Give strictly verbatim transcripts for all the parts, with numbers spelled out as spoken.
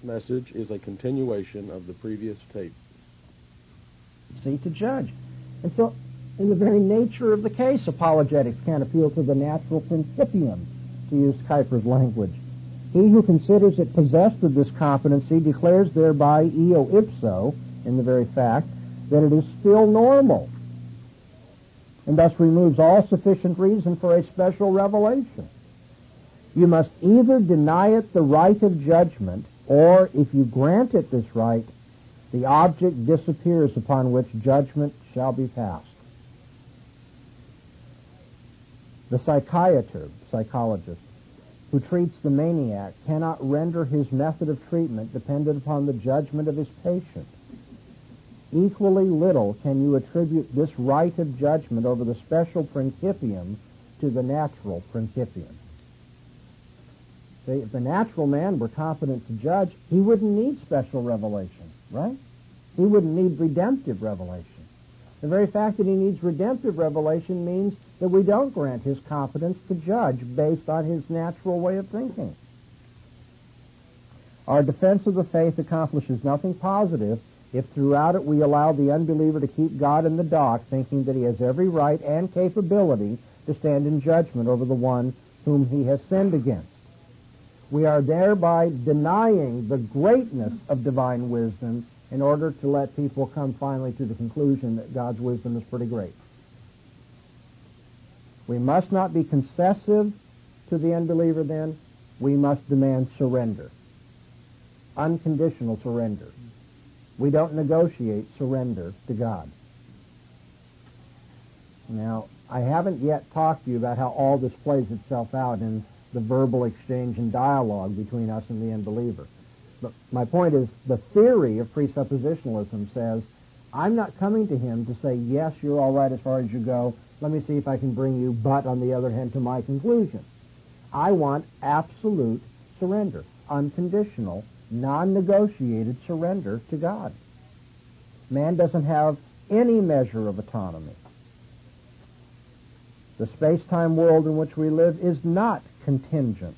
message is a continuation of the previous tape. See, to judge. And so, in the very nature of the case, apologetics can appeal to the natural principium, to use Kuyper's language. He who considers it possessed of this competency declares thereby eo ipso, in the very fact, that it is still normal, and thus removes all sufficient reason for a special revelation. You must either deny it the right of judgment, or if you grant it this right, the object disappears upon which judgment shall be passed. The psychiatrist, psychologist, who treats the maniac cannot render his method of treatment dependent upon the judgment of his patient. Equally little can you attribute this right of judgment over the special principium to the natural principium. See, if the natural man were competent to judge, he wouldn't need special revelation, right? He wouldn't need redemptive revelation. The very fact that he needs redemptive revelation means that we don't grant his competence to judge based on his natural way of thinking. Our defense of the faith accomplishes nothing positive if throughout it we allow the unbeliever to keep God in the dock, thinking that he has every right and capability to stand in judgment over the one whom he has sinned against. We are thereby denying the greatness of divine wisdom in order to let people come finally to the conclusion that God's wisdom is pretty great. We must not be concessive to the unbeliever then. We must demand surrender. Unconditional surrender. We don't negotiate surrender to God. Now, I haven't yet talked to you about how all this plays itself out in the verbal exchange and dialogue between us and the unbeliever. But my point is, the theory of presuppositionalism says, I'm not coming to him to say, yes, you're all right as far as you go. Let me see if I can bring you, but on the other hand, to my conclusion. I want absolute surrender, unconditional, non-negotiated surrender to God. Man doesn't have any measure of autonomy. The space-time world in which we live is not contingent.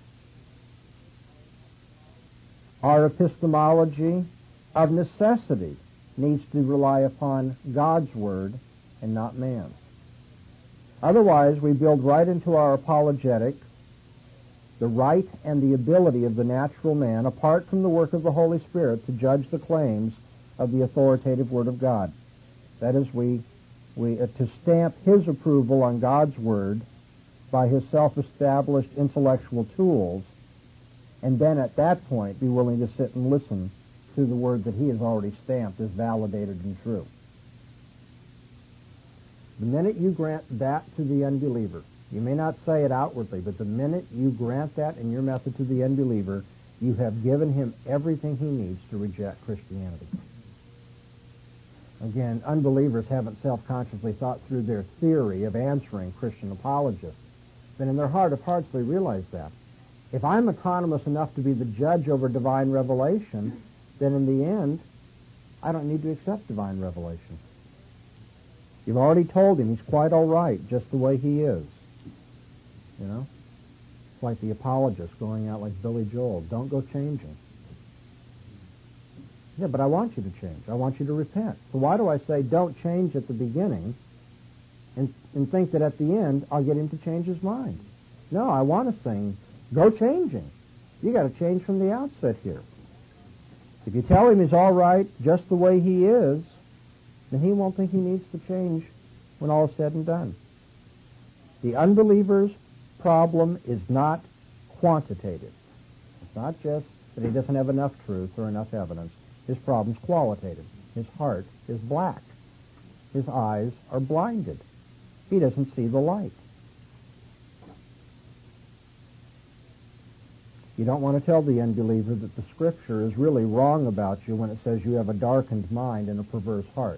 Our epistemology of necessity needs to rely upon God's Word and not man's. Otherwise, we build right into our apologetic the right and the ability of the natural man, apart from the work of the Holy Spirit, to judge the claims of the authoritative Word of God. That is, we, we uh, to stamp his approval on God's Word by his self-established intellectual tools, and then at that point be willing to sit and listen to the Word that he has already stamped as validated and true. The minute you grant that to the unbeliever, you may not say it outwardly, but the minute you grant that in your method to the unbeliever, you have given him everything he needs to reject Christianity. Again, unbelievers haven't self-consciously thought through their theory of answering Christian apologists. Then in their heart of hearts they realize that. If I'm autonomous enough to be the judge over divine revelation, then in the end, I don't need to accept divine revelation. You've already told him he's quite all right just the way he is. You know? It's like the apologist going out like Billy Joel. Don't go changing. Yeah, but I want you to change. I want you to repent. So why do I say don't change at the beginning and, and think that at the end I'll get him to change his mind? No, I want to sing, go changing. You got to change from the outset here. If you tell him he's all right just the way he is, then he won't think he needs to change when all is said and done. The unbeliever's problem is not quantitative. It's not just that he doesn't have enough truth or enough evidence. His problem's qualitative. His heart is black. His eyes are blinded. He doesn't see the light. You don't want to tell the unbeliever that the Scripture is really wrong about you when it says you have a darkened mind and a perverse heart.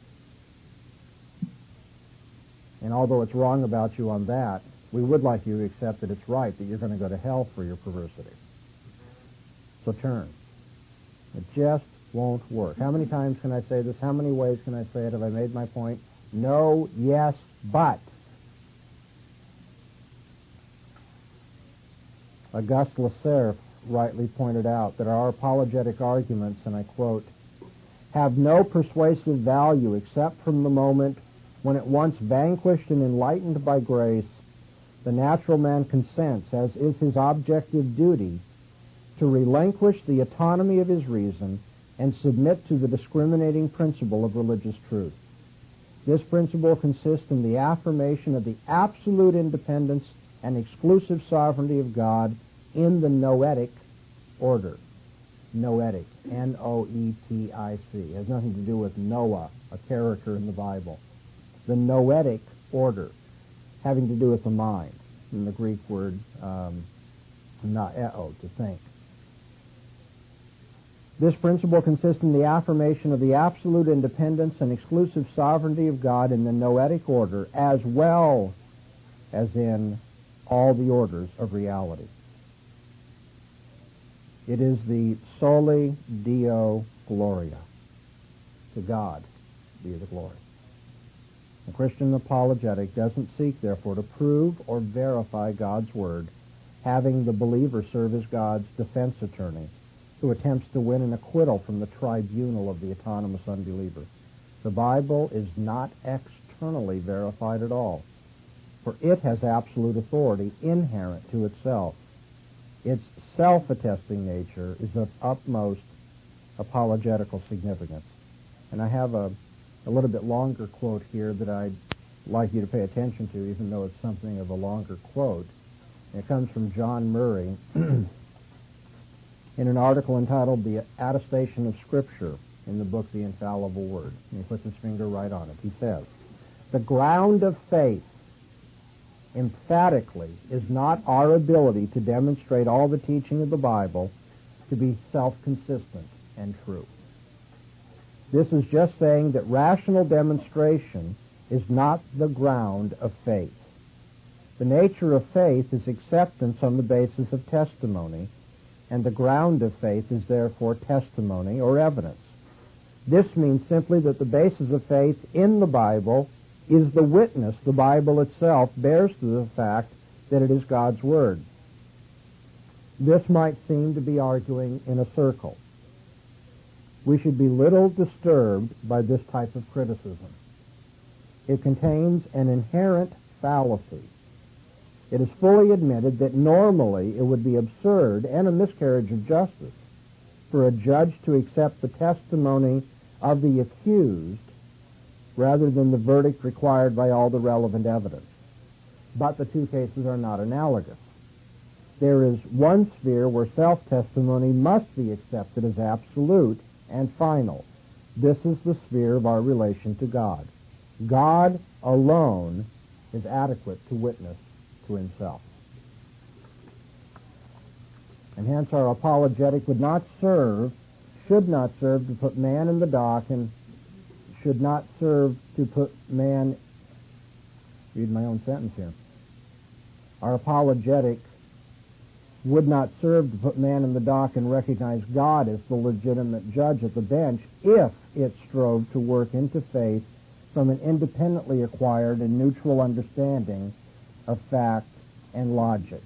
And although it's wrong about you on that, we would like you to accept that it's right, that you're going to go to hell for your perversity. So turn. It just won't work. How many times can I say this? How many ways can I say it? Have I made my point? No, yes, but. Auguste Lasserre rightly pointed out that our apologetic arguments, and I quote, have no persuasive value except from the moment when at once vanquished and enlightened by grace, the natural man consents, as is his objective duty, to relinquish the autonomy of his reason and submit to the discriminating principle of religious truth. This principle consists in the affirmation of the absolute independence and exclusive sovereignty of God in the noetic order. Noetic, N O E T I C. It has nothing to do with Noah, a character in the Bible. The noetic order, having to do with the mind, in the Greek word um, naeo, to think. This principle consists in the affirmation of the absolute independence and exclusive sovereignty of God in the noetic order, as well as in all the orders of reality. It is the soli Deo Gloria. To God be the glory. The Christian apologetic doesn't seek, therefore, to prove or verify God's word, having the believer serve as God's defense attorney, who attempts to win an acquittal from the tribunal of the autonomous unbeliever. The Bible is not externally verified at all, for it has absolute authority inherent to itself. Its self-attesting nature is of utmost apologetical significance. And I have a, a little bit longer quote here that I'd like you to pay attention to, even though it's something of a longer quote. It comes from John Murray in an article entitled The Attestation of Scripture in the book The Infallible Word. And he puts his finger right on it. He says, "The ground of faith emphatically is not our ability to demonstrate all the teaching of the Bible to be self-consistent and true. This is just saying that rational demonstration is not the ground of faith. The nature of faith is acceptance on the basis of testimony, and the ground of faith is therefore testimony or evidence. This means simply that the basis of faith in the Bible is the witness the Bible itself bears to the fact that it is God's Word. This might seem to be arguing in a circle. We should be little disturbed by this type of criticism. It contains an inherent fallacy. It is fully admitted that normally it would be absurd and a miscarriage of justice for a judge to accept the testimony of the accused rather than the verdict required by all the relevant evidence. But the two cases are not analogous. There is one sphere where self-testimony must be accepted as absolute and final. This is the sphere of our relation to God. God alone is adequate to witness to himself. And hence our apologetic would not serve, should not serve to put man in the dock and should not serve to put man, read my own sentence here. Our apologetic would not serve to put man in the dock and recognize God as the legitimate judge at the bench if it strove to work into faith from an independently acquired and neutral understanding of fact and logic.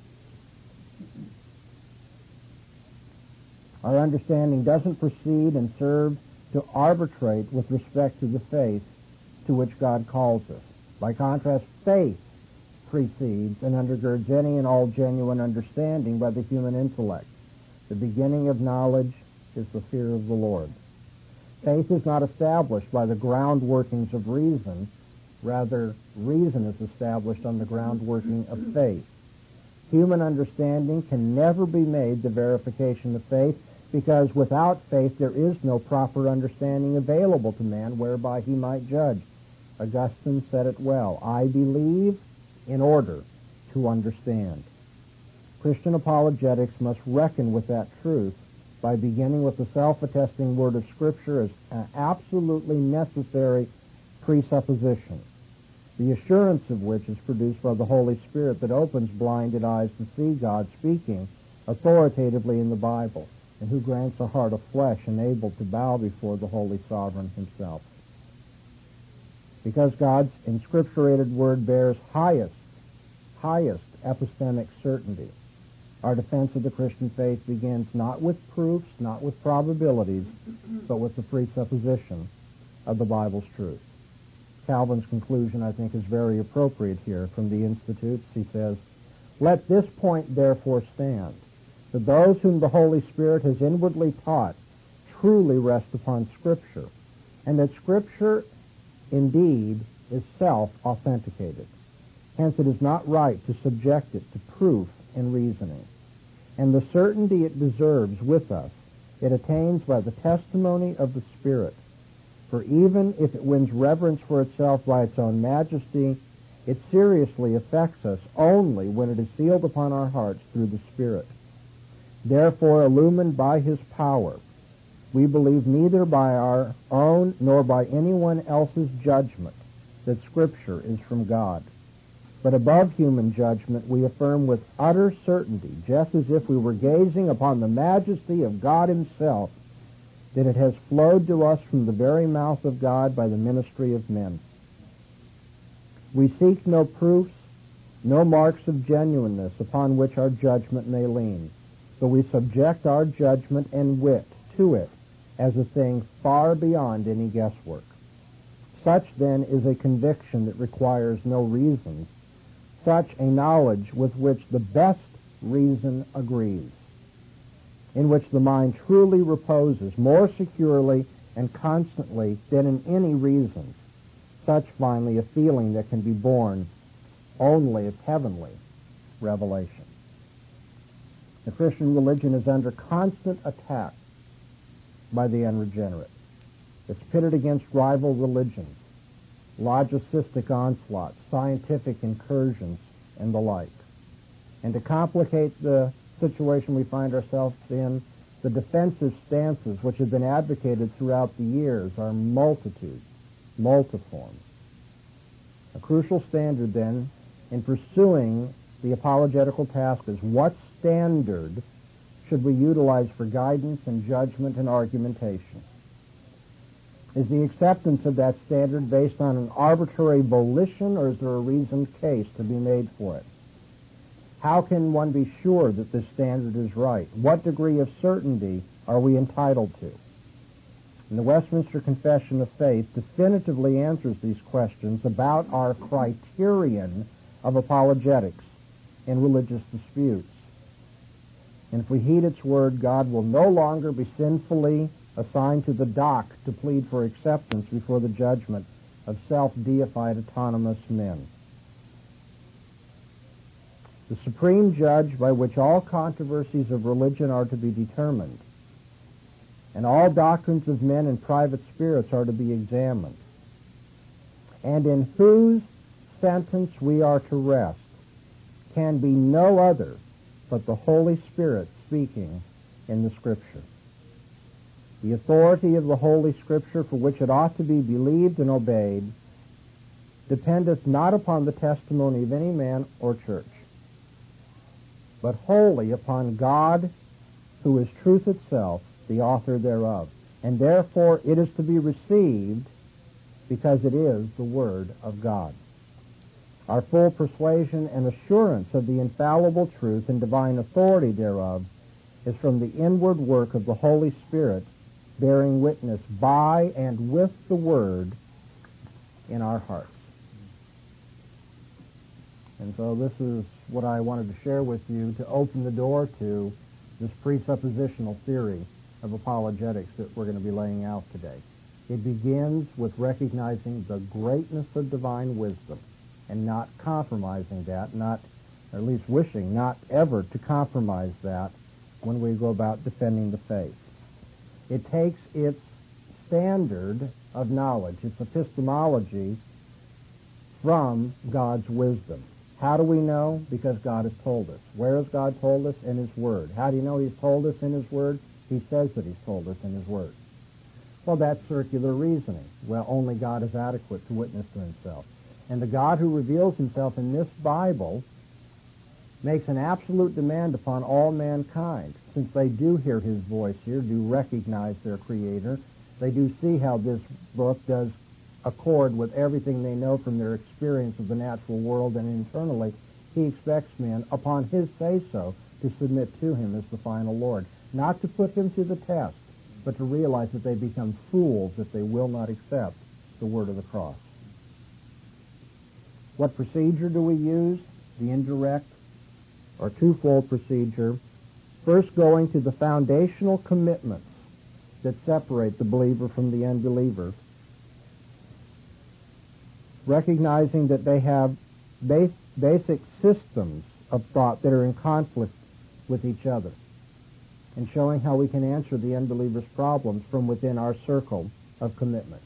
Our understanding doesn't proceed and serve to arbitrate with respect to the faith to which God calls us. By contrast, faith precedes and undergirds any and all genuine understanding by the human intellect. The beginning of knowledge is the fear of the Lord. Faith is not established by the ground workings of reason. Rather, reason is established on the ground working of faith. Human understanding can never be made the verification of faith, because without faith there is no proper understanding available to man whereby he might judge. Augustine said it well, I believe in order to understand. Christian apologetics must reckon with that truth by beginning with the self-attesting word of Scripture as an absolutely necessary presupposition, the assurance of which is produced by the Holy Spirit that opens blinded eyes to see God speaking authoritatively in the Bible, and who grants a heart of flesh and able to bow before the Holy Sovereign himself. Because God's inscripturated word bears highest, highest epistemic certainty, Our defense of the Christian faith begins not with proofs, not with probabilities, but with the presupposition of the Bible's truth. Calvin's conclusion, I think, is very appropriate here from the Institutes. He says, "Let this point therefore stand, that those whom the Holy Spirit has inwardly taught truly rest upon Scripture, and that Scripture indeed is self-authenticated. Hence it is not right to subject it to proof and reasoning. And the certainty it deserves with us, it attains by the testimony of the Spirit. For even if it wins reverence for itself by its own majesty, it seriously affects us only when it is sealed upon our hearts through the Spirit. Therefore, illumined by His power, we believe neither by our own nor by anyone else's judgment that Scripture is from God. But above human judgment, we affirm with utter certainty, just as if we were gazing upon the majesty of God Himself, that it has flowed to us from the very mouth of God by the ministry of men. We seek no proofs, no marks of genuineness upon which our judgment may lean, but we subject our judgment and wit to it as a thing far beyond any guesswork. Such, then, is a conviction that requires no reasons, such a knowledge with which the best reason agrees, in which the mind truly reposes more securely and constantly than in any reasons, such, finally, a feeling that can be born only of heavenly revelation. The Christian religion is under constant attack by the unregenerate. It's pitted against rival religions, logicistic onslaughts, scientific incursions, and the like. And to complicate the situation we find ourselves in, the defensive stances which have been advocated throughout the years are multitude, multiform. A crucial standard, then, in pursuing the apologetical task is what standard should we utilize for guidance and judgment and argumentation? Is the acceptance of that standard based on an arbitrary volition, or is there a reasoned case to be made for it? How can one be sure that this standard is right? What degree of certainty are we entitled to? And the Westminster Confession of Faith definitively answers these questions about our criterion of apologetics in religious disputes. And if we heed its word, God will no longer be sinfully assigned to the dock to plead for acceptance before the judgment of self-deified autonomous men. The supreme judge by which all controversies of religion are to be determined, and all doctrines of men and private spirits are to be examined, and in whose sentence we are to rest, can be no other but the Holy Spirit speaking in the Scripture. The authority of the Holy Scripture, for which it ought to be believed and obeyed, dependeth not upon the testimony of any man or church, but wholly upon God, who is truth itself, the author thereof. And therefore it is to be received because it is the Word of God. Our full persuasion and assurance of the infallible truth and divine authority thereof is from the inward work of the Holy Spirit, bearing witness by and with the Word in our hearts. And so this is what I wanted to share with you to open the door to this presuppositional theory of apologetics that we're going to be laying out today. It begins with recognizing the greatness of divine wisdom and not compromising that, not, or at least wishing not ever to compromise that when we go about defending the faith. It takes its standard of knowledge, its epistemology, from God's wisdom. How do we know? Because God has told us. Where has God told us? In His Word. How do you know He's told us in His Word? He says that He's told us in His Word. Well, that's circular reasoning. Well, only God is adequate to witness to Himself. And the God who reveals Himself in this Bible makes an absolute demand upon all mankind, since they do hear His voice here, do recognize their Creator. They do see how this book does accord with everything they know from their experience of the natural world, and internally He expects men, upon His say-so, to submit to him as the final Lord. Not to put him to the test, but to realize that they become fools if they will not accept the word of the cross. What procedure do we use? The indirect or twofold procedure. First, going to the foundational commitments that separate the believer from the unbeliever, recognizing that they have base, basic systems of thought that are in conflict with each other, and showing how we can answer the unbeliever's problems from within our circle of commitment.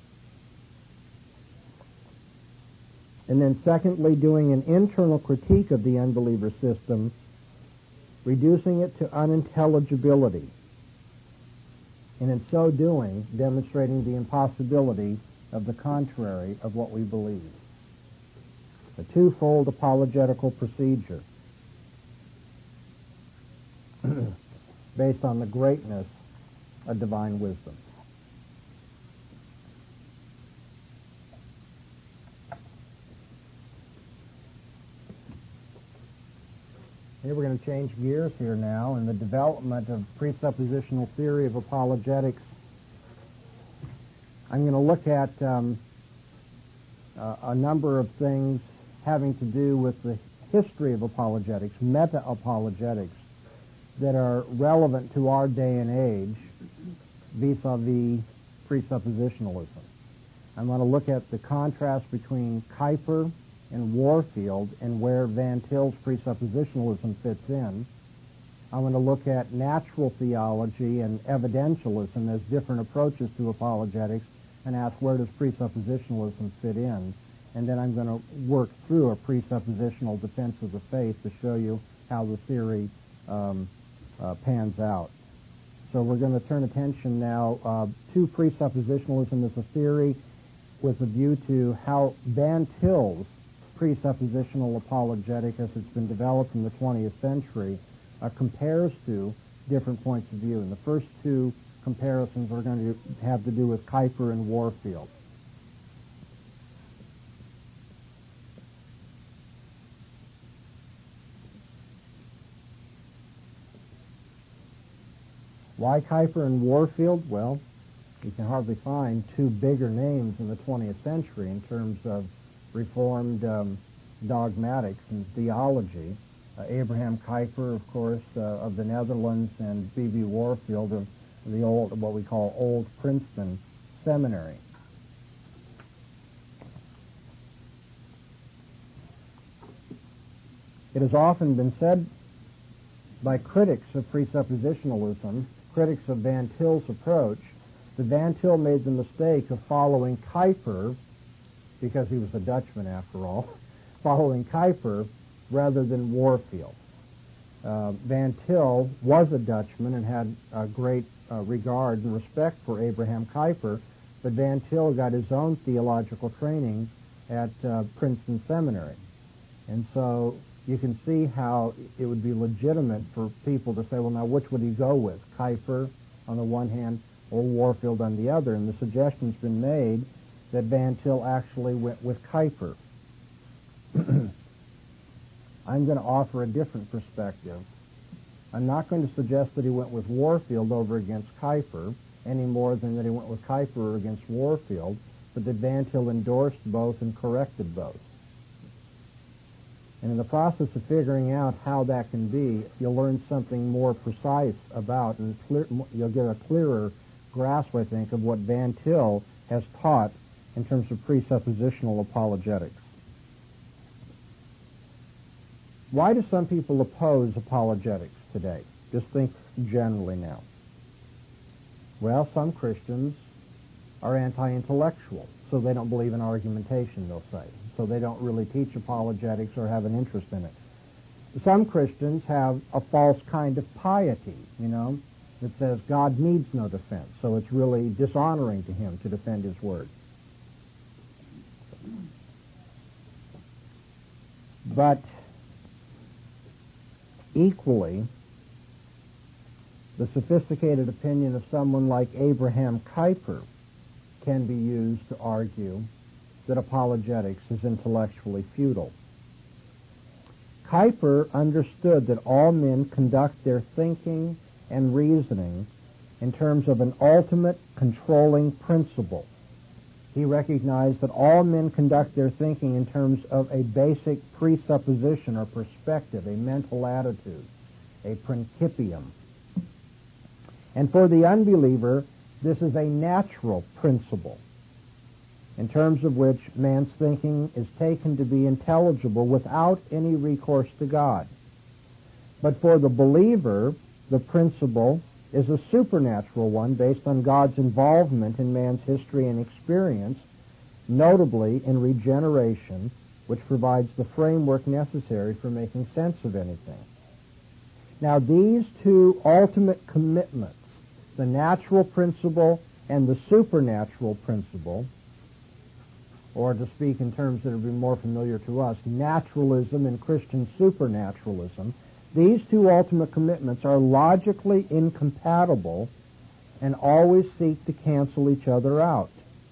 And then secondly, doing an internal critique of the unbeliever system, reducing it to unintelligibility, and in so doing, demonstrating the impossibility of the contrary of what we believe. A twofold apologetical procedure based on the greatness of divine wisdom. Here we're going to change gears here now in the development of presuppositional theory of apologetics. I'm going to look at um, uh, a number of things having to do with the history of apologetics, meta-apologetics, that are relevant to our day and age vis-a-vis presuppositionalism. I'm going to look at the contrast between Kuyper and Warfield and where Van Til's presuppositionalism fits in. I'm going to look at natural theology and evidentialism as different approaches to apologetics and ask where does presuppositionalism fit in. And then I'm going to work through a presuppositional defense of the faith to show you how the theory um, uh, pans out. So we're going to turn attention now uh, to presuppositionalism as a theory with a view to how Van Til's presuppositional apologetic as it's been developed in the twentieth century uh, compares to different points of view. And the first two comparisons are going to have to do with Kuyper and Warfield. Why Kuyper and Warfield? Well, you can hardly find two bigger names in the twentieth century in terms of Reformed um, dogmatics and theology. Uh, Abraham Kuyper, of course, uh, of the Netherlands, and B B Warfield of the old, what we call Old Princeton Seminary. It has often been said by critics of presuppositionalism, critics of Van Til's approach, that Van Til made the mistake of following Kuyper, because he was a Dutchman after all, following Kuyper rather than Warfield. Uh, Van Til was a Dutchman and had a great uh, regard and respect for Abraham Kuyper, but Van Til got his own theological training at uh, Princeton Seminary. And so you can see how it would be legitimate for people to say, well, now which would he go with, Kuyper on the one hand or Warfield on the other? And the suggestion's been made that Van Til actually went with Kuyper. I'm going to offer a different perspective. I'm not going to suggest that he went with Warfield over against Kuyper any more than that he went with Kuyper against Warfield, but that Van Til endorsed both and corrected both. And in the process of figuring out how that can be, you'll learn something more precise about, and clear, you'll get a clearer grasp, I think, of what Van Til has taught in terms of presuppositional apologetics. Why do some people oppose apologetics today? Just think generally now. Well, some Christians are anti-intellectual, so they don't believe in argumentation, they'll say. So they don't really teach apologetics or have an interest in it. Some Christians have a false kind of piety, you know, that says God needs no defense, so it's really dishonoring to him to defend his word. But equally, the sophisticated opinion of someone like Abraham Kuyper can be used to argue that apologetics is intellectually futile. Kuyper understood that all men conduct their thinking and reasoning in terms of an ultimate controlling principle. He recognized that all men conduct their thinking in terms of a basic presupposition or perspective, a mental attitude, a principium. And for the unbeliever, this is a natural principle, in terms of which man's thinking is taken to be intelligible without any recourse to God. But for the believer, the principle is a supernatural one based on God's involvement in man's history and experience, notably in regeneration, which provides the framework necessary for making sense of anything. Now, these two ultimate commitments, the natural principle and the supernatural principle, or to speak in terms that would be more familiar to us, naturalism and Christian supernaturalism, these two ultimate commitments are logically incompatible and always seek to cancel each other out.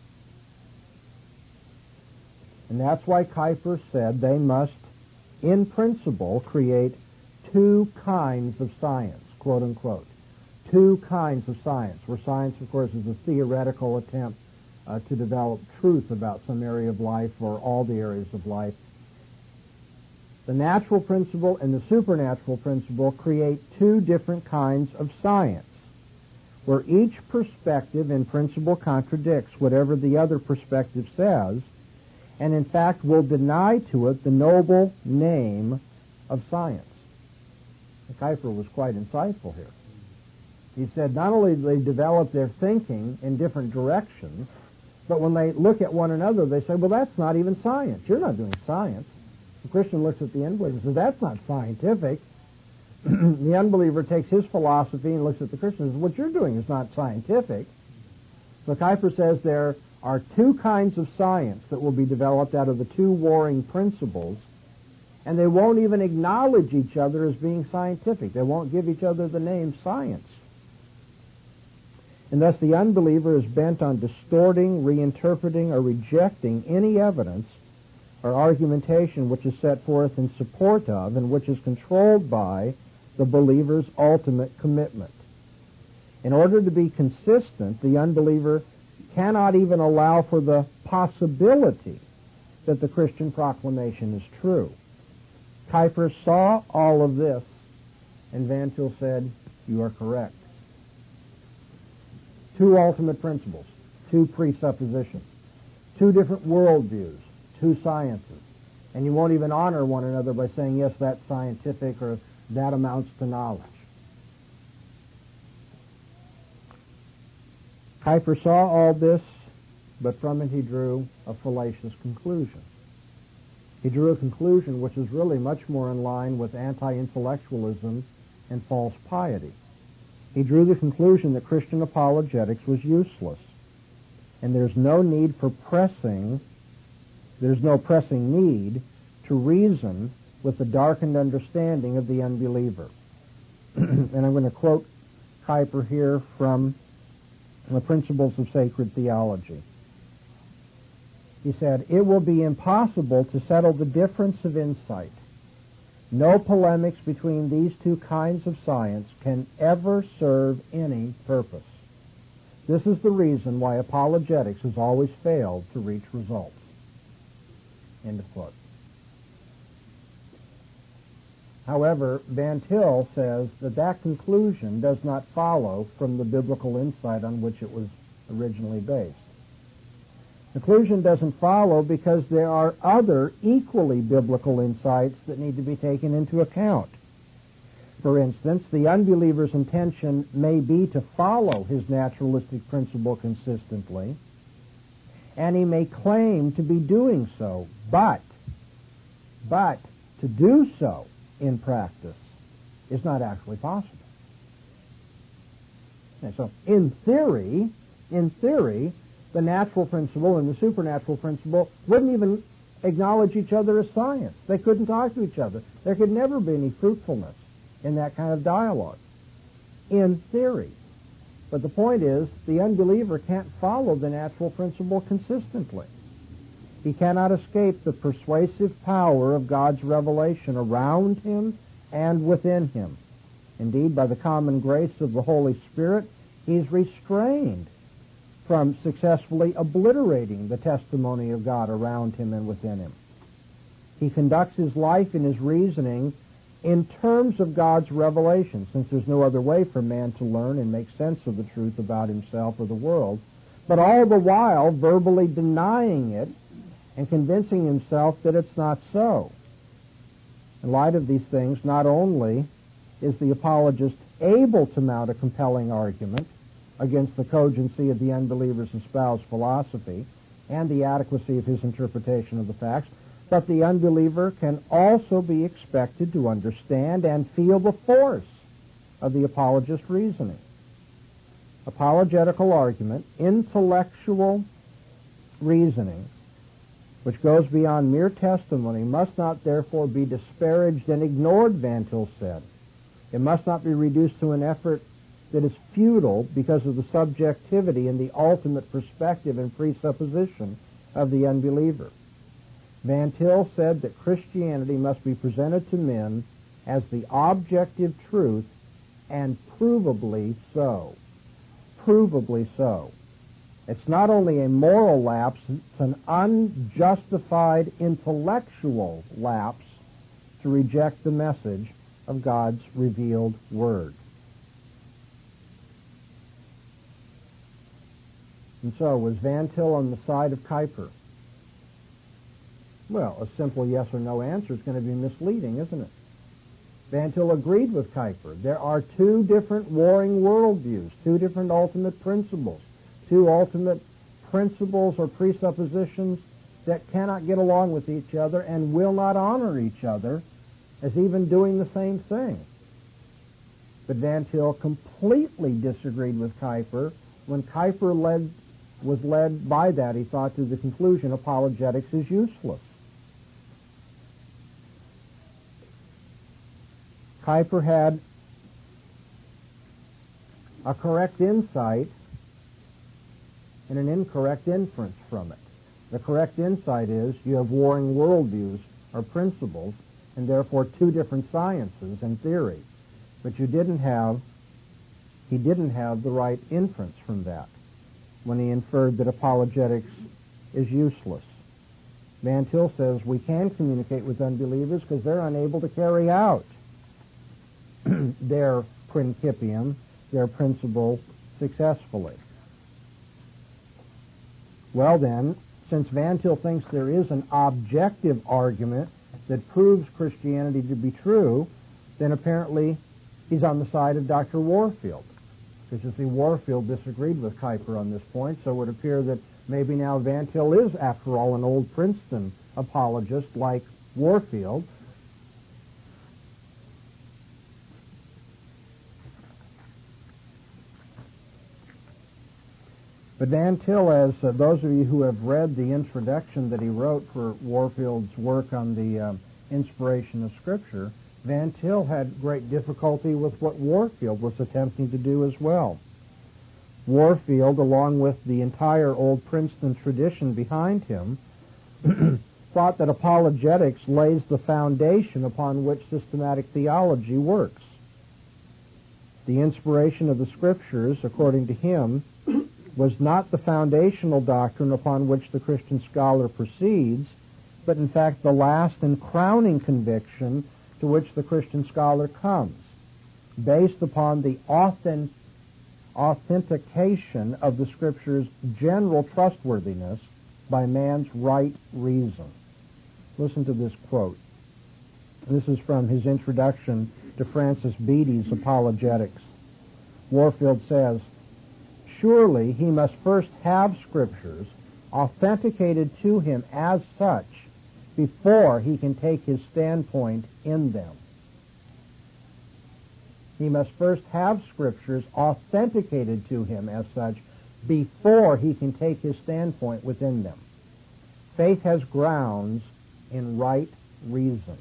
And that's why Kuyper said they must, in principle, create two kinds of science, quote unquote. Two kinds of science, where science, of course, is a theoretical attempt uh, to develop truth about some area of life or all the areas of life. The natural principle and the supernatural principle create two different kinds of science, where each perspective in principle contradicts whatever the other perspective says, and in fact will deny to it the noble name of science. Kuyper was quite insightful here. He said not only do they develop their thinking in different directions, but when they look at one another, they say, well, that's not even science. You're not doing science. The Christian looks at the unbeliever and says, that's not scientific. The unbeliever takes his philosophy and looks at the Christian and says, what you're doing is not scientific. So Kuyper says there are two kinds of science that will be developed out of the two warring principles, and they won't even acknowledge each other as being scientific. They won't give each other the name science. And thus the unbeliever is bent on distorting, reinterpreting, or rejecting any evidence or argumentation which is set forth in support of and which is controlled by the believer's ultimate commitment. In order to be consistent, the unbeliever cannot even allow for the possibility that the Christian proclamation is true. Kuyper saw all of this, and Van Til said, you are correct. Two ultimate principles, two presuppositions, two different worldviews, two sciences. And you won't even honor one another by saying, yes, that's scientific or that amounts to knowledge. Kuyper saw all this, but from it he drew a fallacious conclusion. He drew a conclusion which is really much more in line with anti-intellectualism and false piety. He drew the conclusion that Christian apologetics was useless, and there's no need for pressing, there's no pressing need to reason with the darkened understanding of the unbeliever. And I'm going to quote Kuyper here from the Principles of Sacred Theology. He said, it will be impossible to settle the difference of insight. No polemics between these two kinds of science can ever serve any purpose. This is the reason why apologetics has always failed to reach results. End of quote. However, Van Til says that that conclusion does not follow from the biblical insight on which it was originally based. The conclusion doesn't follow because there are other equally biblical insights that need to be taken into account. For instance, the unbeliever's intention may be to follow his naturalistic principle consistently, and he may claim to be doing so, but, but to do so in practice is not actually possible. And so, in theory, in theory, the natural principle and the supernatural principle wouldn't even acknowledge each other as science. They couldn't talk to each other. There could never be any fruitfulness in that kind of dialogue. In theory. But the point is, the unbeliever can't follow the natural principle consistently. He cannot escape the persuasive power of God's revelation around him and within him. Indeed, by the common grace of the Holy Spirit, he's restrained from successfully obliterating the testimony of God around him and within him. He conducts his life and his reasoning in terms of God's revelation, since there's no other way for man to learn and make sense of the truth about himself or the world, but all the while verbally denying it and convincing himself that it's not so. In light of these things, not only is the apologist able to mount a compelling argument against the cogency of the unbeliever's espoused philosophy and the adequacy of his interpretation of the facts, but the unbeliever can also be expected to understand and feel the force of the apologist's reasoning. Apologetical argument, intellectual reasoning, which goes beyond mere testimony, must not therefore be disparaged and ignored, Van Til said. It must not be reduced to an effort that is futile because of the subjectivity and the ultimate perspective and presupposition of the unbeliever. Van Til said that Christianity must be presented to men as the objective truth, and provably so. Provably so. It's not only a moral lapse, it's an unjustified intellectual lapse to reject the message of God's revealed Word. And so, was Van Til on the side of Kuyper? Well, a simple yes or no answer is going to be misleading, isn't it? Van Til agreed with Kuyper. There are two different warring worldviews, two different ultimate principles, two ultimate principles or presuppositions that cannot get along with each other and will not honor each other as even doing the same thing. But Van Til completely disagreed with Kuyper when Kuyper led, was led by that, he thought, to the conclusion apologetics is useless. Kuyper had a correct insight and an incorrect inference from it. The correct insight is you have warring worldviews or principles, and therefore two different sciences and theory. But you didn't have, he didn't have the right inference from that when he inferred that apologetics is useless. Van Til says we can communicate with unbelievers because they're unable to carry out their principium, their principle, successfully. Well then, since Van Til thinks there is an objective argument that proves Christianity to be true, then apparently he's on the side of Doctor Warfield. Because you see, Warfield disagreed with Kuyper on this point, so it would appear that maybe now Van Til is, after all, an old Princeton apologist like Warfield. But Van Til, as uh, those of you who have read the introduction that he wrote for Warfield's work on the um, inspiration of Scripture, Van Til had great difficulty with what Warfield was attempting to do as well. Warfield, along with the entire old Princeton tradition behind him, thought that apologetics lays the foundation upon which systematic theology works. The inspiration of the Scriptures, according to him, was not the foundational doctrine upon which the Christian scholar proceeds, but in fact the last and crowning conviction to which the Christian scholar comes, based upon the authentic, authentication of the Scripture's general trustworthiness by man's right reason. Listen to this quote. This is from his introduction to Francis Beattie's Apologetics. Warfield says, "Surely he must first have Scriptures authenticated to him as such before he can take his standpoint in them. He must first have Scriptures authenticated to him as such before he can take his standpoint within them. Faith has grounds in right reason."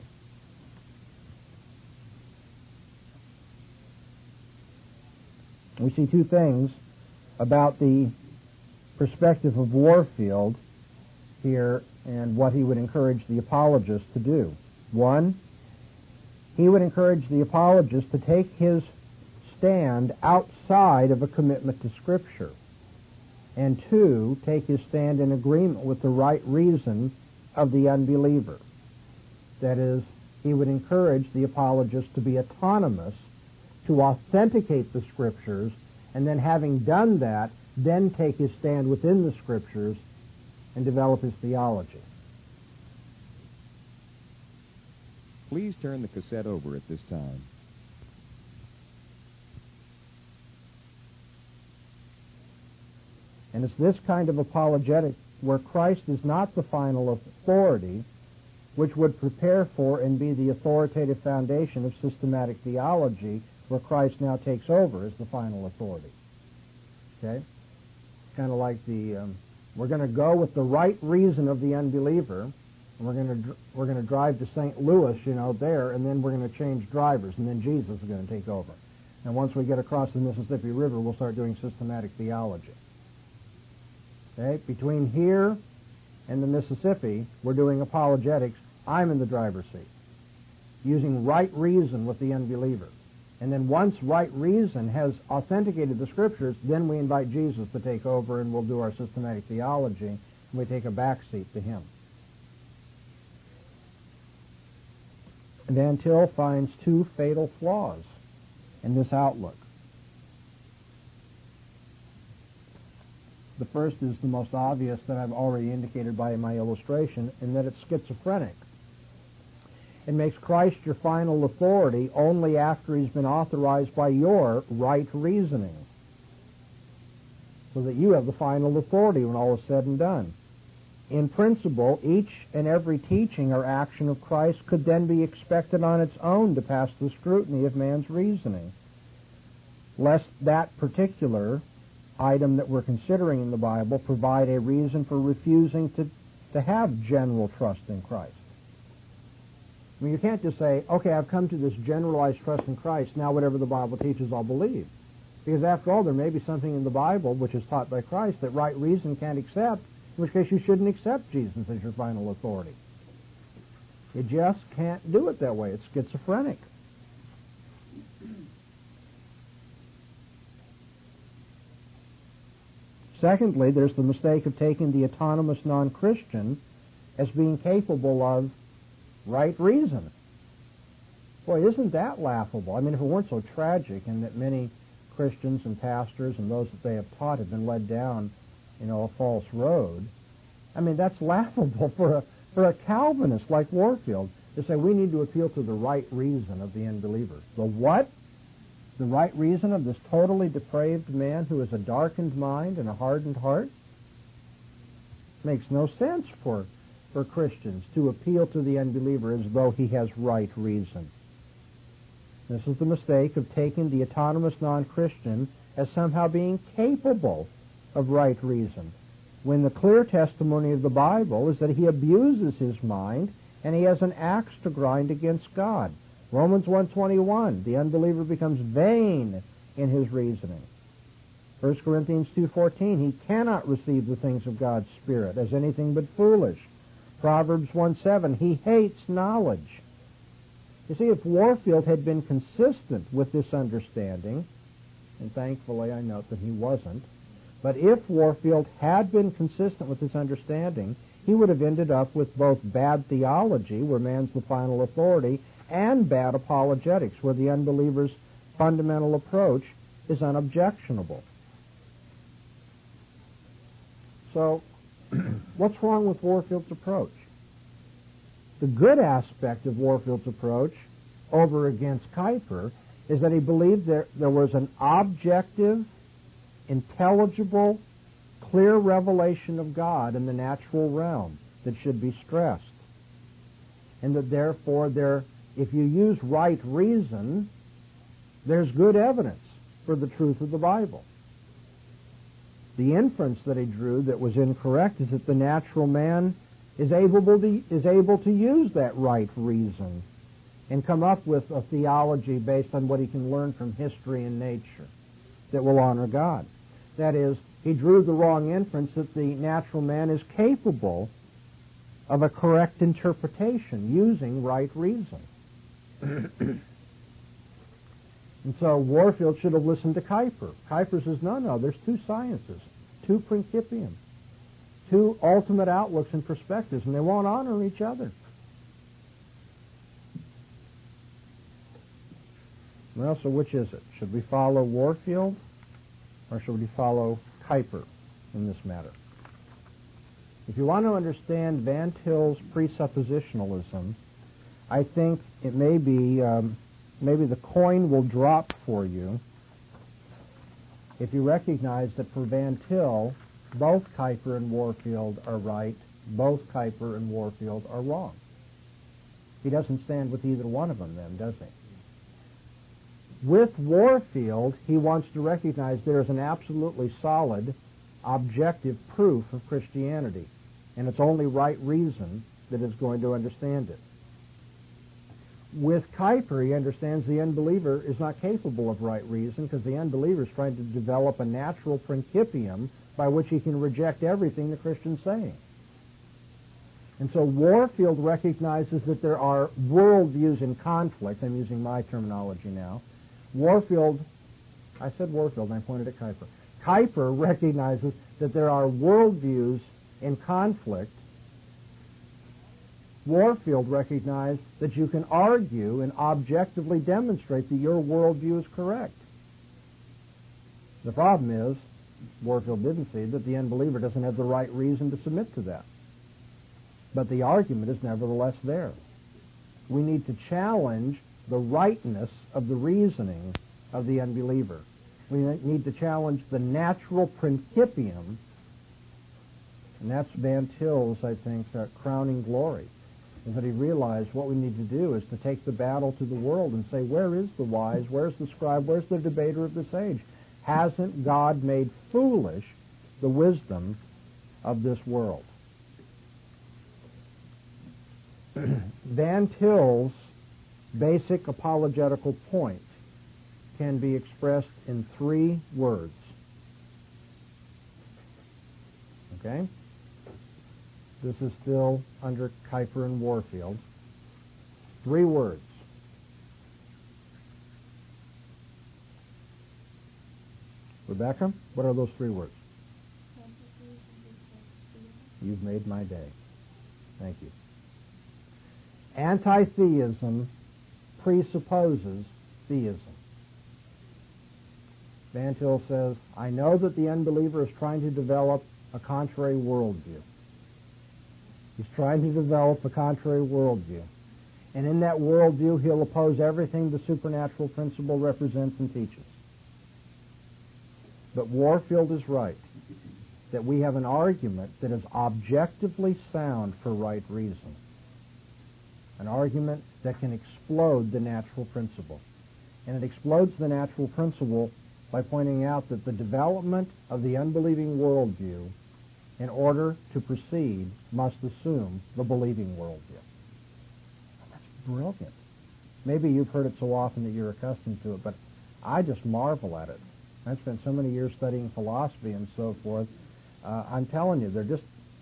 We see two things about the perspective of Warfield here and what he would encourage the apologist to do. One, he would encourage the apologist to take his stand outside of a commitment to Scripture. And two, take his stand in agreement with the right reason of the unbeliever. That is, he would encourage the apologist to be autonomous, to authenticate the Scriptures, and then having done that, then take his stand within the Scriptures and develop his theology. Please turn the cassette over at this time. And it's this kind of apologetic where Christ is not the final authority, which would prepare for and be the authoritative foundation of systematic theology, where Christ now takes over as the final authority. Okay? Kind of like the, um, we're going to go with the right reason of the unbeliever, and we're going to we're going to drive to Saint Louis, you know, there, and then we're going to change drivers, and then Jesus is going to take over. And once we get across the Mississippi River, we'll start doing systematic theology. Okay? Between here and the Mississippi, we're doing apologetics. I'm in the driver's seat, using right reason with the unbeliever. And then once right reason has authenticated the Scriptures, then we invite Jesus to take over, and we'll do our systematic theology, and we take a back seat to him. Van Til finds two fatal flaws in this outlook. The first is the most obvious that I've already indicated by my illustration, in that it's schizophrenic. It makes Christ your final authority only after he's been authorized by your right reasoning, so that you have the final authority when all is said and done. In principle, each and every teaching or action of Christ could then be expected on its own to pass the scrutiny of man's reasoning, lest that particular item that we're considering in the Bible provide a reason for refusing to, to have general trust in Christ. I mean, you can't just say, okay, I've come to this generalized trust in Christ, now whatever the Bible teaches, I'll believe. Because after all, there may be something in the Bible which is taught by Christ that right reason can't accept, in which case you shouldn't accept Jesus as your final authority. You just can't do it that way. It's schizophrenic. Secondly, there's the mistake of taking the autonomous non-Christian as being capable of right reason. Boy, isn't that laughable? I mean, if it weren't so tragic, and that many Christians and pastors and those that they have taught have been led down, you know, a false road. I mean, that's laughable for a for a Calvinist like Warfield to say we need to appeal to the right reason of the unbeliever. The what? The right reason of this totally depraved man who has a darkened mind and a hardened heart? Makes no sense for, for Christians to appeal to the unbeliever as though he has right reason. This is the mistake of taking the autonomous non-Christian as somehow being capable of right reason, when the clear testimony of the Bible is that he abuses his mind and he has an axe to grind against God. Romans one twenty-one, the unbeliever becomes vain in his reasoning. First Corinthians two fourteen, he cannot receive the things of God's Spirit as anything but foolish. Proverbs one seven, he hates knowledge. You see, if Warfield had been consistent with this understanding, and thankfully I note that he wasn't, but if Warfield had been consistent with this understanding, he would have ended up with both bad theology, where man's the final authority, and bad apologetics, where the unbeliever's fundamental approach is unobjectionable. So, what's wrong with Warfield's approach? The good aspect of Warfield's approach over against Kuyper is that he believed there, there was an objective, intelligible, clear revelation of God in the natural realm that should be stressed. And that therefore there, if you use right reason, there's good evidence for the truth of the Bible. The inference that he drew that was incorrect is that the natural man is able to, is able to use that right reason and come up with a theology based on what he can learn from history and nature that will honor God. That is, he drew the wrong inference that the natural man is capable of a correct interpretation using right reason. And so Warfield should have listened to Kuyper. Kuyper says, no, no, there's two sciences, two principiums, two ultimate outlooks and perspectives, and they won't honor each other. Well, so which is it? Should we follow Warfield, or should we follow Kuyper in this matter? If you want to understand Van Til's presuppositionalism, I think it may be, um, maybe the coin will drop for you if you recognize that for Van Til, both Kuyper and Warfield are right, both Kuyper and Warfield are wrong. He doesn't stand with either one of them then, does he? With Warfield, he wants to recognize there is an absolutely solid, objective proof of Christianity, and it's only right reason that is going to understand it. With Kuyper, he understands the unbeliever is not capable of right reason because the unbeliever is trying to develop a natural principium by which he can reject everything the Christian's saying. And so Warfield recognizes that there are worldviews in conflict. I'm using my terminology now. Warfield, I said Warfield and I pointed at Kuyper. Kuyper recognizes that there are worldviews in conflict. Warfield recognized that you can argue and objectively demonstrate that your worldview is correct. The problem is, Warfield didn't see that the unbeliever doesn't have the right reason to submit to that. But the argument is nevertheless there. We need to challenge the rightness of the reasoning of the unbeliever. We need to challenge the natural principium, and that's Van Til's, I think, uh, crowning glory, is that he realized what we need to do is to take the battle to the world and say, where is the wise, where's the scribe, where's the debater of this age? Hasn't God made foolish the wisdom of this world? Van Til's basic apologetical point can be expressed in three words. Okay? This is still under Kuyper and Warfield. Three words. Rebecca, what are those three words? You've made my day. Thank you. Anti-theism presupposes theism. Van Til says, I know that the unbeliever is trying to develop a contrary worldview. He's trying to develop a contrary worldview. And in that worldview, he'll oppose everything the supernatural principle represents and teaches. But Warfield is right, that we have an argument that is objectively sound for right reason. An argument that can explode the natural principle. And it explodes the natural principle by pointing out that the development of the unbelieving worldview, in order to proceed, must assume the believing worldview. That's brilliant. Maybe you've heard it so often that you're accustomed to it, but I just marvel at it. I've spent so many years studying philosophy and so forth. Uh, I'm telling you, they're just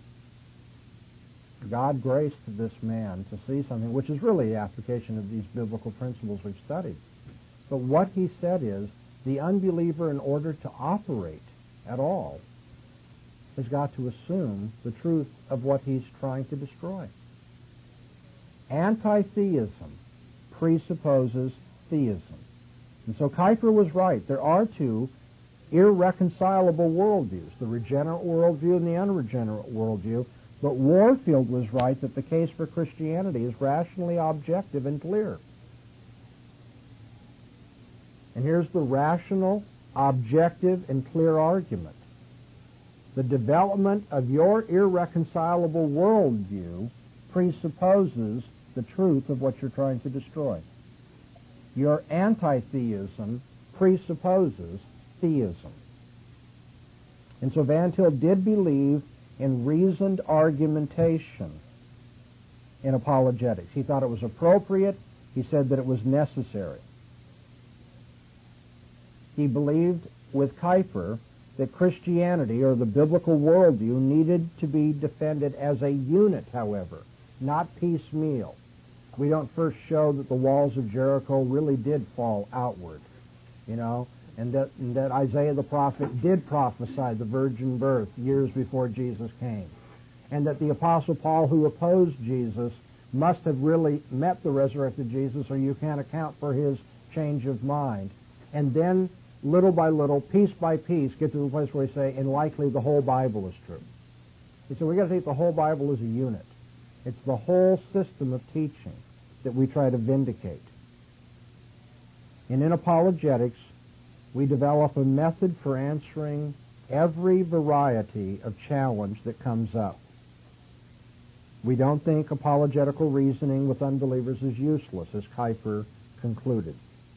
God graced this man to see something which is really the application of these biblical principles we've studied. But what he said is, the unbeliever, in order to operate at all, has got to assume the truth of what he's trying to destroy. Anti-theism presupposes theism. And so Kuyper was right. There are two irreconcilable worldviews, the regenerate worldview and the unregenerate worldview. But Warfield was right that the case for Christianity is rationally objective and clear. And here's the rational, objective, and clear argument. The development of your irreconcilable worldview presupposes the truth of what you're trying to destroy. Your anti-theism presupposes theism. And so Van Til did believe in reasoned argumentation in apologetics. He thought it was appropriate. He said that it was necessary. He believed with Kuyper that Christianity, or the biblical worldview, needed to be defended as a unit, however, not piecemeal. We don't first show that the walls of Jericho really did fall outward, you know, and that, and that Isaiah the prophet did prophesy the virgin birth years before Jesus came, and that the Apostle Paul, who opposed Jesus, must have really met the resurrected Jesus, or you can't account for his change of mind. And then, little by little, piece by piece, get to the place where we say, and likely the whole Bible is true. And so we've got to take the whole Bible as a unit. It's the whole system of teaching that we try to vindicate. And in apologetics, we develop a method for answering every variety of challenge that comes up. We don't think apologetical reasoning with unbelievers is useless, as Kuyper concluded.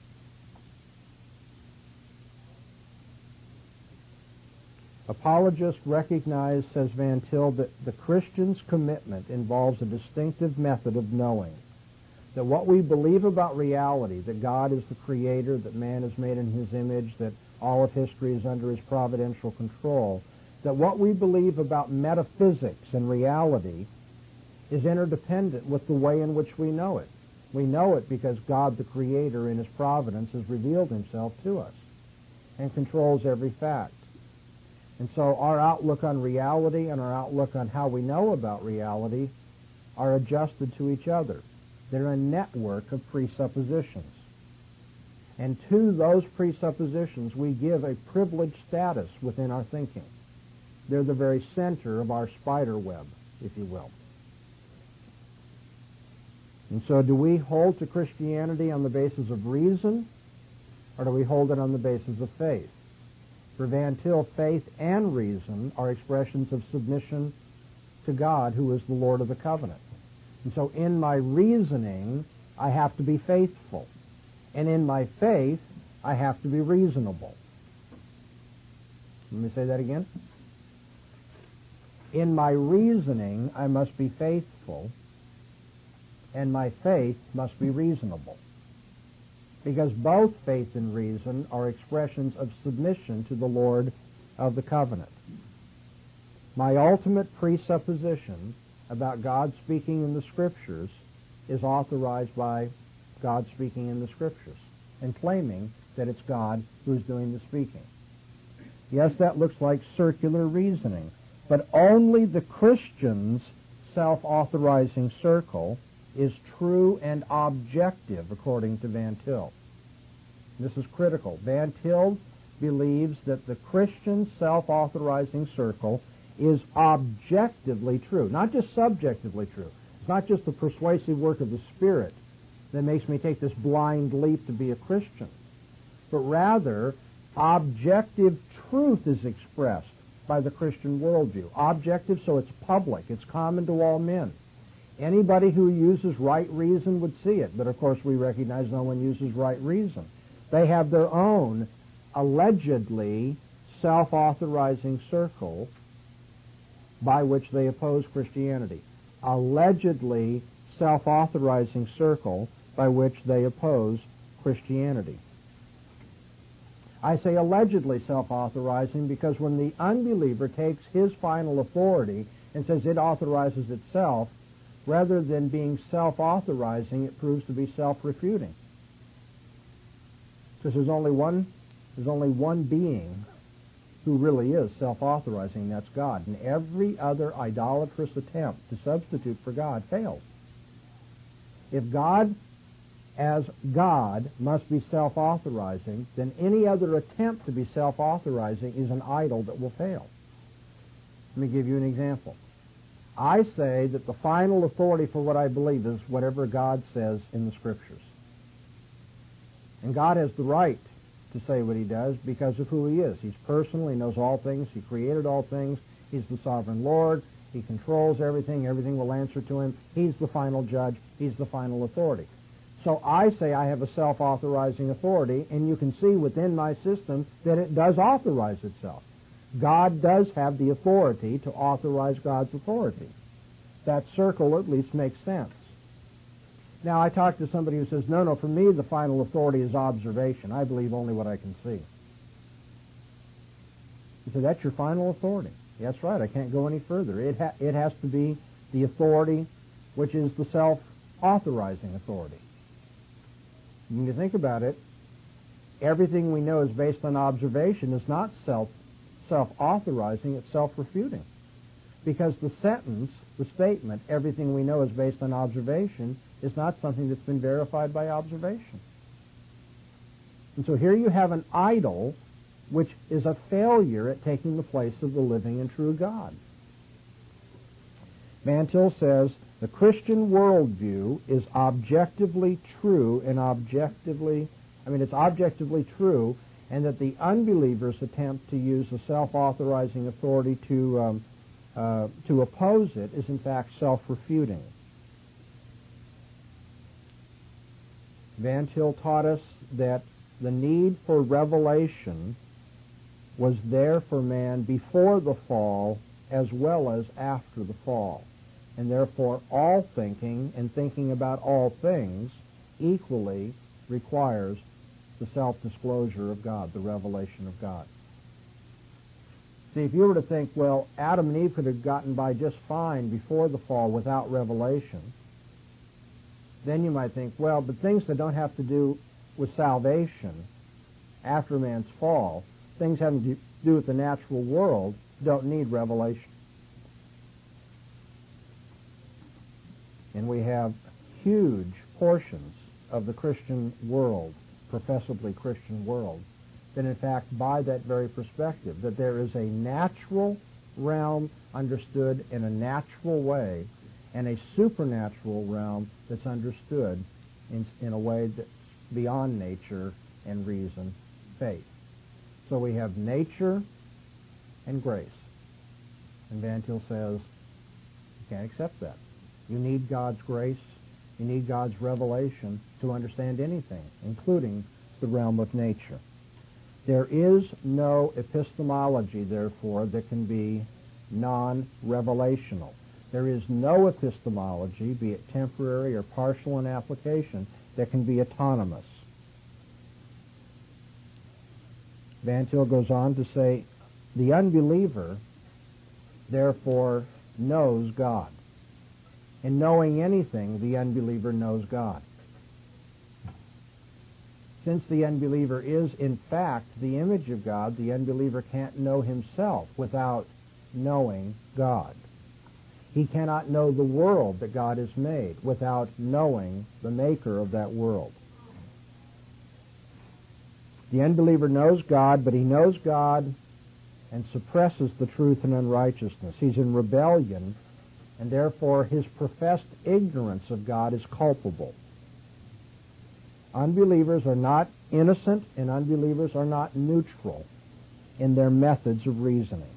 Apologists recognize, says Van Til, that the Christian's commitment involves a distinctive method of knowing. That what we believe about reality, that God is the creator, that man is made in his image, that all of history is under his providential control, that what we believe about metaphysics and reality is interdependent with the way in which we know it. We know it because God, the creator, in his providence, has revealed himself to us and controls every fact. And so our outlook on reality and our outlook on how we know about reality are adjusted to each other. They're a network of presuppositions. And to those presuppositions, we give a privileged status within our thinking. They're the very center of our spider web, if you will. And so do we hold to Christianity on the basis of reason, or do we hold it on the basis of faith? For Van Til, faith and reason are expressions of submission to God, who is the Lord of the covenant. And so in my reasoning, I have to be faithful. And in my faith, I have to be reasonable. Let me say that again. In my reasoning, I must be faithful, and my faith must be reasonable. Because both faith and reason are expressions of submission to the Lord of the covenant. My ultimate presupposition about God speaking in the Scriptures is authorized by God speaking in the Scriptures and claiming that it's God who's doing the speaking. Yes, that looks like circular reasoning, but only the Christian's self-authorizing circle is true and objective, according to Van Til. This is critical. Van Til believes that the Christian self-authorizing circle is objectively true, not just subjectively true. It's not just the persuasive work of the Spirit that makes me take this blind leap to be a Christian, but rather objective truth is expressed by the Christian worldview. Objective, so it's public, it's common to all men. Anybody who uses right reason would see it, but of course we recognize no one uses right reason. They have their own allegedly self-authorizing circle by which they oppose Christianity. Allegedly self-authorizing circle by which they oppose Christianity. I say allegedly self-authorizing because when the unbeliever takes his final authority and says it authorizes itself, rather than being self-authorizing, it proves to be self-refuting. Because there's only one, there's only one being who really is self-authorizing, and that's God. And every other idolatrous attempt to substitute for God fails. If God, as God, must be self-authorizing, then any other attempt to be self-authorizing is an idol that will fail. Let me give you an example. I say that the final authority for what I believe is whatever God says in the Scriptures. And God has the right to say what he does because of who he is. He's personal, he knows all things, he created all things, he's the sovereign Lord, he controls everything, everything will answer to him, he's the final judge, he's the final authority. So I say I have a self-authorizing authority, and you can see within my system that it does authorize itself. God does have the authority to authorize God's authority. That circle at least makes sense. Now, I talked to somebody who says, no, no, for me the final authority is observation. I believe only what I can see. You say, that's your final authority. That's right, I can't go any further. It, ha- it has to be the authority which is the self-authorizing authority. When you think about it, everything we know is based on observation is not self, self-authorizing, it's self-refuting. Because the sentence, the statement, everything we know is based on observation, is not something that's been verified by observation. And so here you have an idol which is a failure at taking the place of the living and true God. Van Til says, the Christian worldview is objectively true and objectively, I mean, it's objectively true, and that the unbeliever's attempt to use a self-authorizing authority to, um, uh, to oppose it is in fact self-refuting. Van Til taught us that the need for revelation was there for man before the fall as well as after the fall. And therefore all thinking and thinking about all things equally requires the self-disclosure of God, the revelation of God. See, if you were to think, well, Adam and Eve could have gotten by just fine before the fall without revelation, then you might think, well, but things that don't have to do with salvation after man's fall, things having to do with the natural world, don't need revelation. And we have huge portions of the Christian world, professably Christian world, that in fact buy that very perspective, that there is a natural realm understood in a natural way and a supernatural realm that's understood in, in a way that's beyond nature and reason, faith. So we have nature and grace. And Van Til says, you can't accept that. You need God's grace, you need God's revelation to understand anything, including the realm of nature. There is no epistemology, therefore, that can be non-revelational. There is no epistemology, be it temporary or partial in application, that can be autonomous. Van Til goes on to say, the unbeliever, therefore, knows God. In knowing anything, the unbeliever knows God. Since the unbeliever is, in fact, the image of God, the unbeliever can't know himself without knowing God. He cannot know the world that God has made without knowing the maker of that world. The unbeliever knows God, but he knows God and suppresses the truth in unrighteousness. He's in rebellion, and therefore his professed ignorance of God is culpable. Unbelievers are not innocent, and unbelievers are not neutral in their methods of reasoning.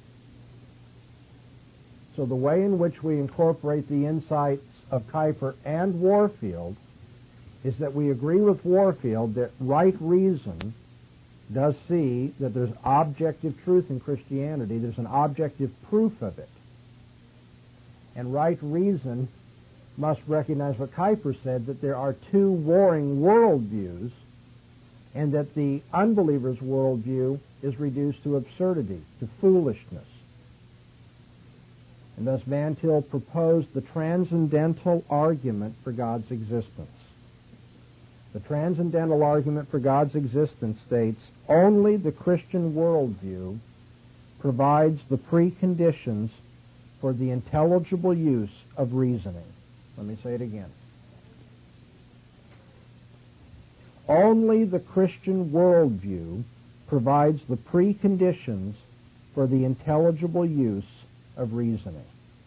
So the way in which we incorporate the insights of Kuyper and Warfield is that we agree with Warfield that right reason does see that there's objective truth in Christianity. There's an objective proof of it. And right reason must recognize what Kuyper said, that there are two warring worldviews, and that the unbeliever's worldview is reduced to absurdity, to foolishness. And thus Van Til proposed the transcendental argument for God's existence. The transcendental argument for God's existence states, only the Christian worldview provides the preconditions for the intelligible use of reasoning. Let me say it again. Only the Christian worldview provides the preconditions for the intelligible use of reasoning.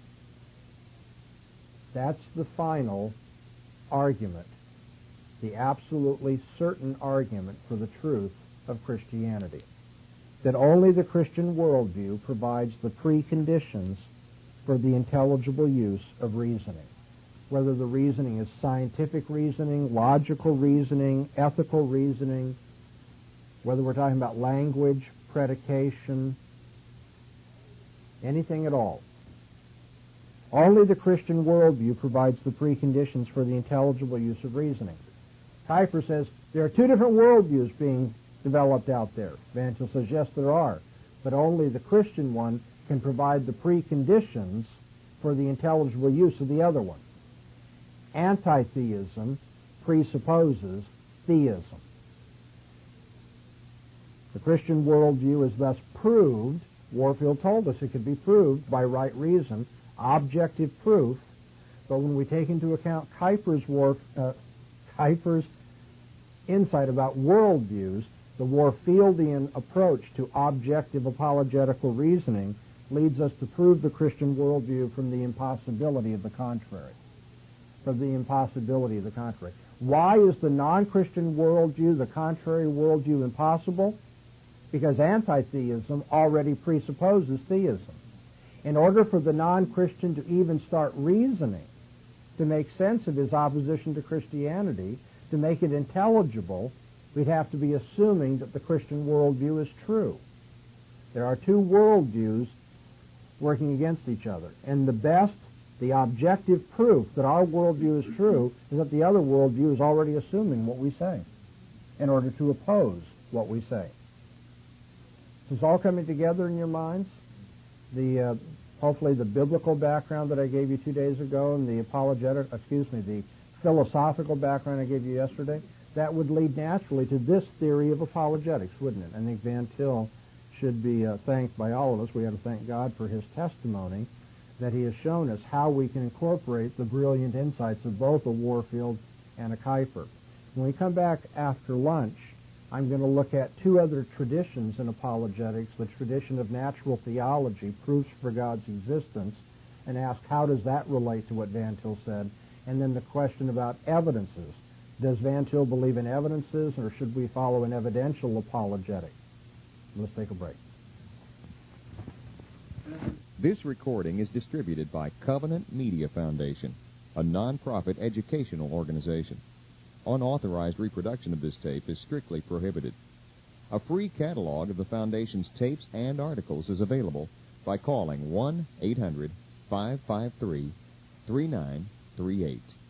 That's the final argument, the absolutely certain argument for the truth of Christianity. That only the Christian worldview provides the preconditions for the intelligible use of reasoning. Whether the reasoning is scientific reasoning, logical reasoning, ethical reasoning, whether we're talking about language, predication, anything at all. Only the Christian worldview provides the preconditions for the intelligible use of reasoning. Kuyper says there are two different worldviews being developed out there. Van Til says, yes, there are. but only the Christian one can provide the preconditions for the intelligible use of the other one. Anti-theism presupposes theism. The Christian worldview is thus proved. Warfield told us it could be proved by right reason, objective proof, but when we take into account Kuyper's, war, uh, Kuyper's insight about worldviews, the Warfieldian approach to objective apologetical reasoning leads us to prove the Christian worldview from the impossibility of the contrary. From the impossibility of the contrary. Why is the non-Christian worldview, the contrary worldview, impossible? Because anti-theism already presupposes theism. In order for the non-Christian to even start reasoning, to make sense of his opposition to Christianity, to make it intelligible, we'd have to be assuming that the Christian worldview is true. There are two worldviews working against each other. And the best, the objective proof that our worldview is true is that the other worldview is already assuming what we say in order to oppose what we say. Is this all coming together in your minds? The uh, hopefully the biblical background that I gave you two days ago and the apologetic, excuse me, the philosophical background I gave you yesterday, that would lead naturally to this theory of apologetics, wouldn't it? I think Van Til should be uh, thanked by all of us. We have to thank God for his testimony that he has shown us how we can incorporate the brilliant insights of both a Warfield and a Kuyper. When we come back after lunch, I'm going to look at two other traditions in apologetics, the tradition of natural theology, proofs for God's existence, and ask how does that relate to what Van Til said, and then the question about evidences. Does Van Til believe in evidences, or should we follow an evidential apologetic? Let's take a break. This recording is distributed by Covenant Media Foundation, a non-profit educational organization. Unauthorized reproduction of this tape is strictly prohibited. A free catalog of the Foundation's tapes and articles is available by calling one eight hundred five five three three nine three eight.